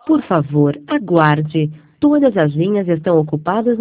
Por favor, aguarde. Todas as linhas estão ocupadas